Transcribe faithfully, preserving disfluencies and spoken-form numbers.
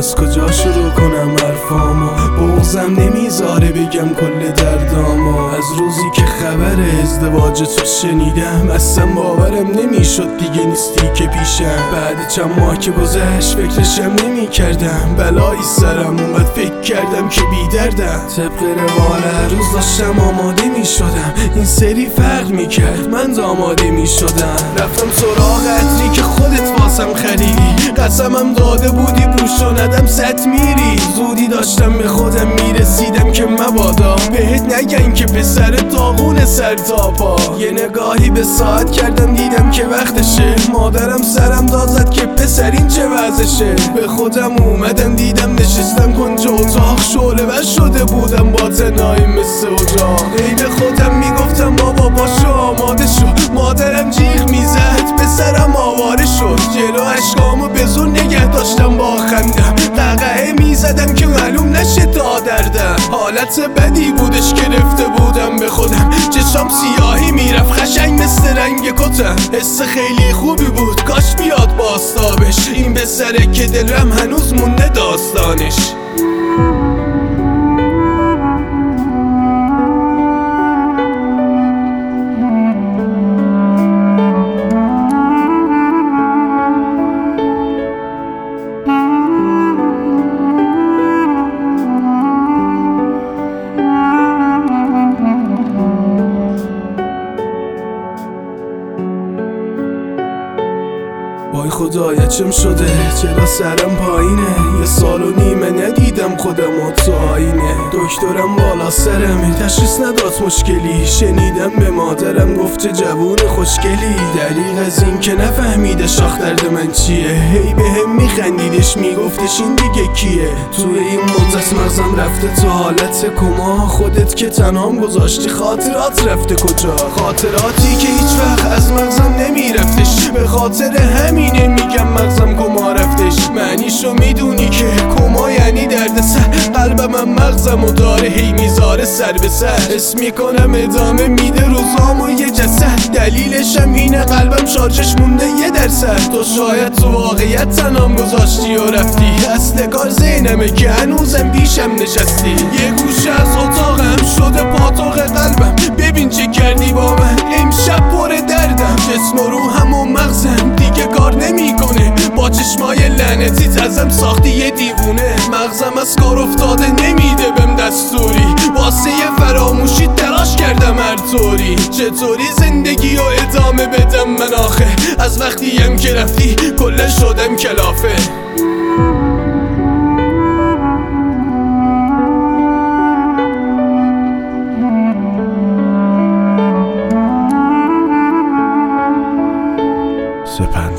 از کجا شروع کنم حرفامو؟ بغضم نمیذاره بگم کل دردامو. از روزی که خبر ازدواج تو شنیدم اصلا باورم نمیشد دیگه نیستی که پیشم. بعد چند ماه که گذشت فکرشم نمی کردم، بلایی سرم اومد فکر کردم که بی دردم. طبق روال هر روز داشتم آماده می شدم، این سری فرق می کرد من داماده می شدم. رفتم سراغ عطری که خودت واسم خریدی، قسمم داده بودی بوش و ندم ست میری. زودی داشتم به خودم میرسیدم که مبادا بهت نگن که پسر داغون سر تا پا. یه نگاهی به ساعت کردم دیدم که وقتشه، مادرم سرم داد زد که پسر این چه وضعشه. به خودم اومدم دیدم نشستم کنج اتاق، شعله ور شده بودم با تنهایی مثل اجاق. ای به خودم میگفتم بابا باشو آماده شو، مادرم جیغ میزد پسرم آواره شد. جلو اشکامو به زور نگه داشتم با خندم، قهقهه میزدم که معلوم نشه تا دردم. حالت بدی بودش گرفته بودم به خودم، چشام سیاهی میرفت قشنگ مثل رنگ کتم. حس خیلی خوبی بود کاش بیاد باستابش، این بسره که دلم هنوز مونده داستانش. وای خدایا چم شده چرا سرم پایینه؟ یه سال و نیمه ندیدم خودم تو آینه. دکترم بالا سرمه تشخیص نداد مشکلی، شنیدم به مادرم گفته جوون خوشگلی. دریغ از این که نفهمیده شاخ درد من چیه، هی به هم میخندیدش میگفتش این دیگه کیه. توی این مدت مغزم رفته تو حالت کما، خودت که تنهام گذاشتی خاطرات رفته کجا؟ خاطراتی که هیچ وقت از مغزم نمیرفتش، به خاطر همین اینه میگم مغزم کما رفتش. معنیشو میدونی که کما یعنی درد سر، قلبم مغزمو داره هی میذاره سر به سر. حس میکنم ادامه میده روزامو یه جسد، دلیلشم اینه قلبم شارژش مونده یه درصد. تو شاید تو واقعیت تنام گذاشتی و رفتی، اصل کار ذهنمه که هنوزم پیشم نشستی. یه گوشه از اتاقم شده پاتوق قلبم، ببین چه کردی با من امشب پر دردم. جسم و روحم و مغزم دیگه کار نمیکنه، با چشمای لعنتیت ازم ساختی یه دیوونه. مغزم از کار افتاده نمیده بهم دستوری، واسه یه فراموشی تلاش کردم هر طوری. چطوری زندگی رو ادامه بدم من آخه؟ از وقتی هم که رفتی کلا شدم کلافه. سپند